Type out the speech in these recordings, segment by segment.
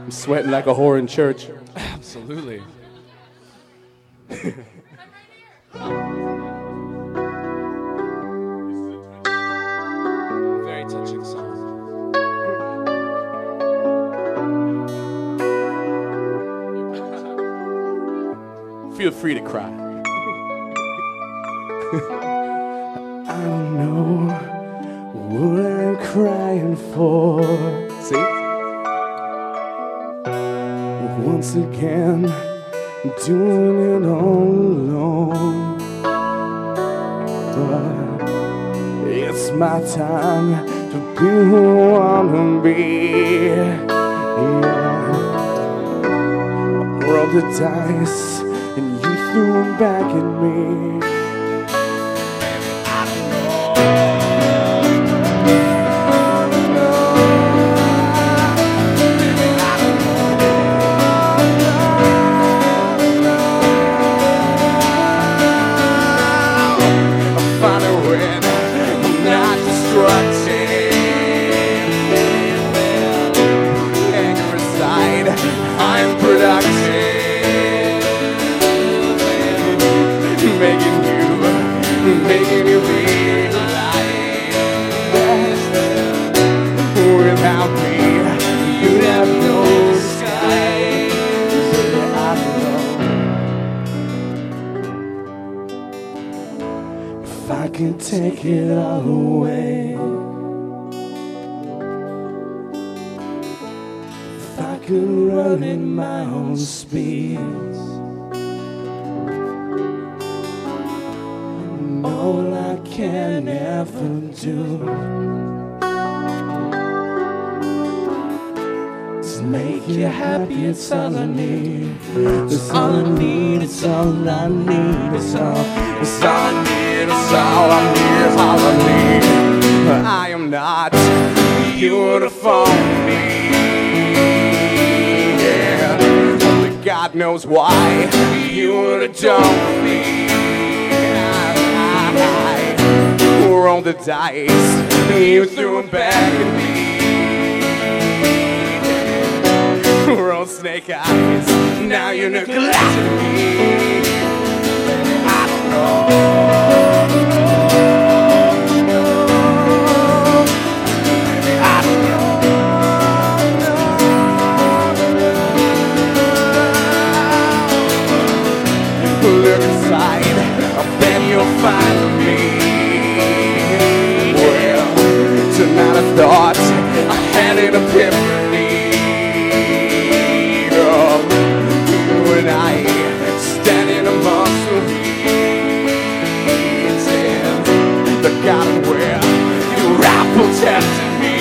I'm sweating like a whore in church. Absolutely. Very touching song. Feel free to cry. I don't know what I'm crying for. See? Once again, doing it all alone. But it's my time to be who I wanna be. Yeah. I rolled the dice and you threw them back at me. I'm productive, making you realize without me, you'd have no skies. I know if I can take it all away. I could run in my own speed. All I can ever do is make you happy. It's all I need. It's all I need. It's all I need. It's all I need. It's all I need. It's all I need. I am not beautiful me. God knows why you would have done me. I rolled the dice, you threw them back at me. Rolled snake eyes, now you're neglecting me. I don't know. Look inside, then you'll find me. Well, tonight I thought I had an epiphany. Oh, you and I standing amongst the weeds, and the garden where your apple tempted me.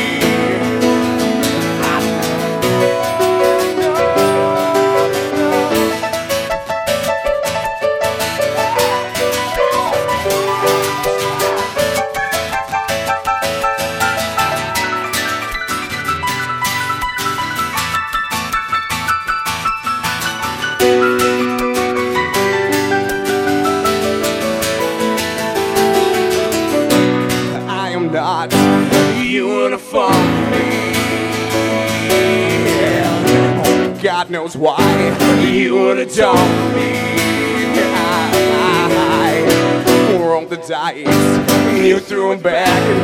Not uniform me. Yeah. Oh, God knows why you would have done me. I rolled the dice, you threw them back at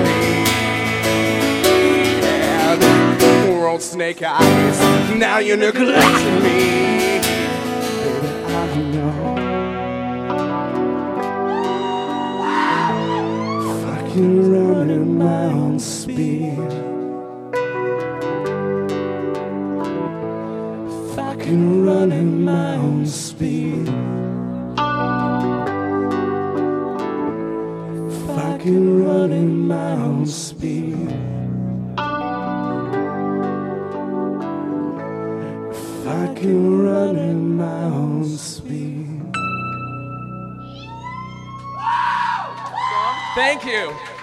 me. And rolled snake eyes, now you're neglecting me. Baby, I know. Run at my own speed. If I can run at my own speed. If I can run at my own speed. If I can run at my own speed. Thank you.